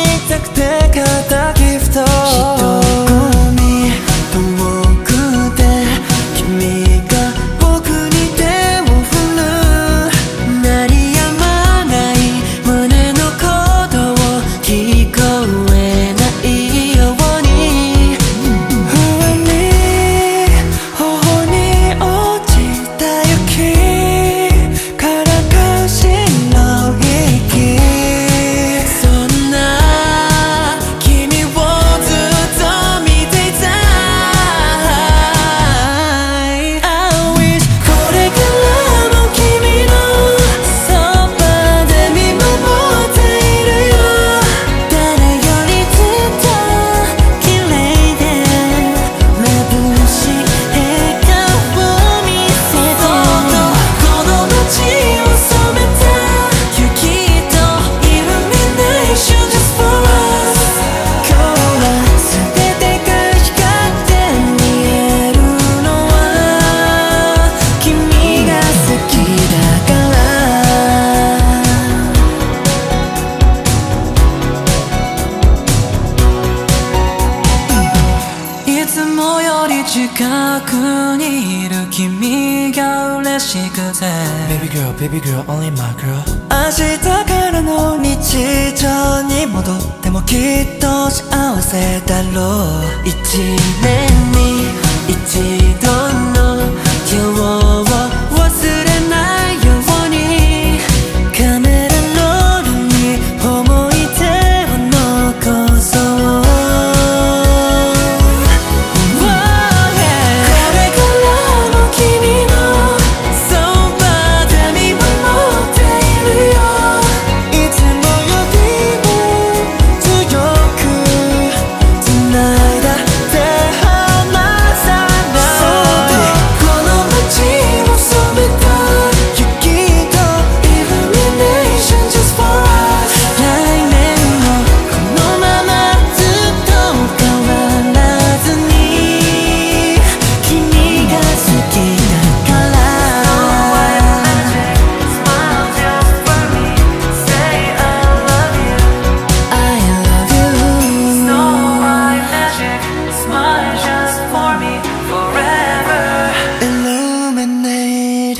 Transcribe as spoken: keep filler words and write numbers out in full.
たくて買ったギフト一組遠くで君が僕に手を振る鳴り止まない胸の鼓動聞こえないように不安に頬に落ちた雪からか白い息そんな君をずっと見ていたい I wish これからも君のそばで見守っているよ誰よりずっと綺麗で眩しい笑顔を見せてこの街を染めた雪とイルミネーション just for us 今日は全てが光って見えるのは君が好きだからいつもより近くにいる君が嬉しくて Baby girl, baby girl, only my girl. 明日からの日常に戻ってもきっと幸せだろう一年に一度の今日を忘れないようにカメラロールに思い出を残そうこれからも君のそばで見守っているよいつもよりも強く繋いだ手離さないこの街を染めた雪とイルミネーション just for us 来年もこのままずっと変わらずに君が好きだから Smile just for me Say I love you I love you Snow White magic Smile just for me Forever Illuminate